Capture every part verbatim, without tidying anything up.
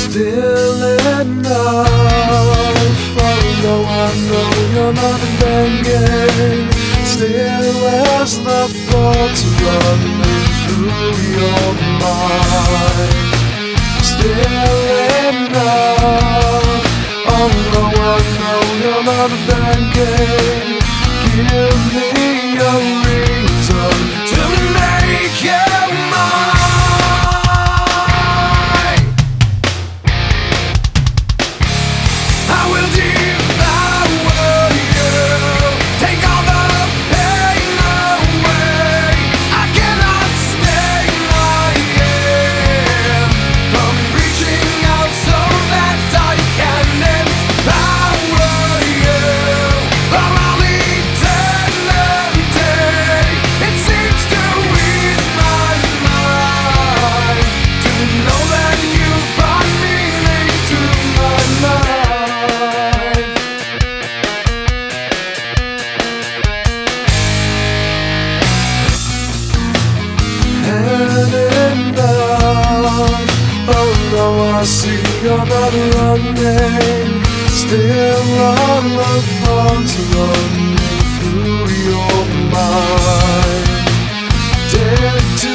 Still enough, although I know you're not thinking. Still as the thoughts running through your mind. Still enough, although I know you're not thinking. Give me a reason to make you mine. I will devour you, take all the pain away. I cannot stay my hand from reaching out so that I can empower you for all eternity. It seems to ease my mind to know that you brought meaning to my life. Had enough, although I see you're not running. Still all the thoughts running through your mind. Dead to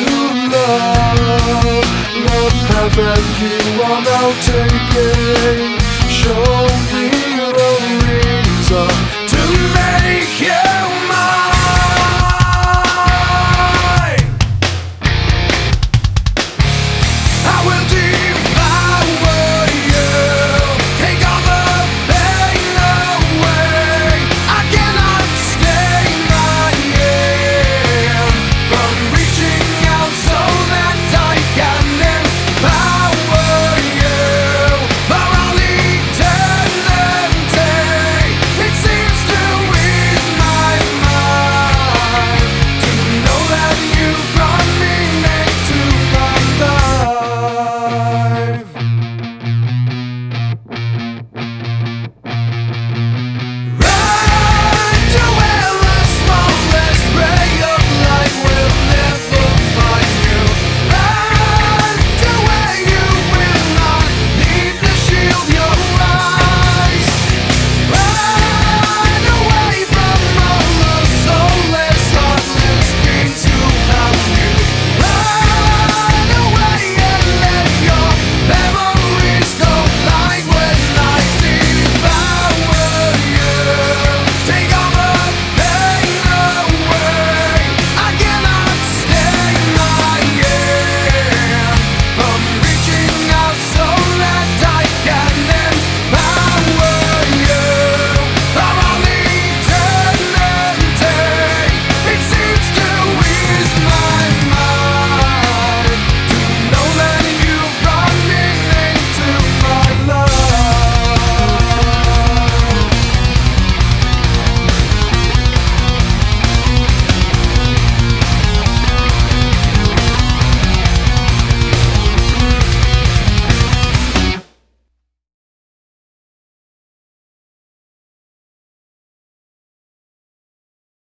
love, the path that you are now taking. Show